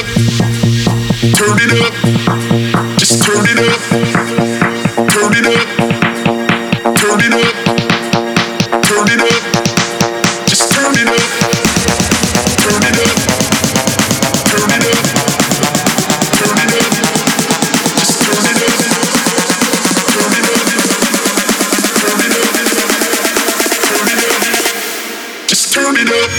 turn it up, just turn it up, turn it up, turn it up, turn it up, just turn it up, turn it up, turn it up, turn it up, just turn it up, turn it up, turn it up, turn it up, just turn it up.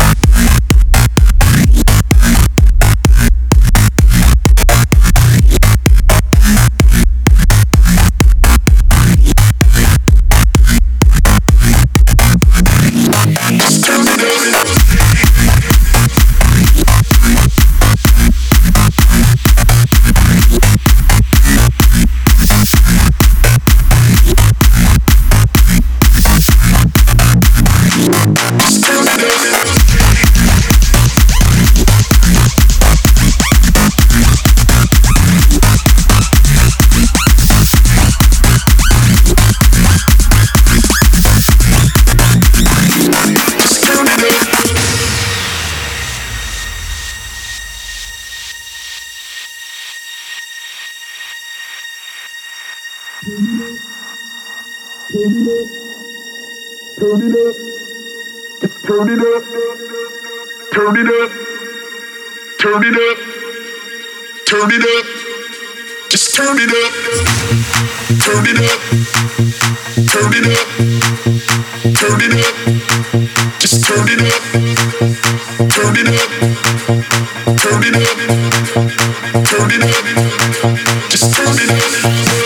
Turn it up, just turn it up, turn it up, turn it up, turn it up, just turn it up, turn it up, turn it up, turn it up, just turn it up, turn it up, turn it up, turn it up, just turn it up.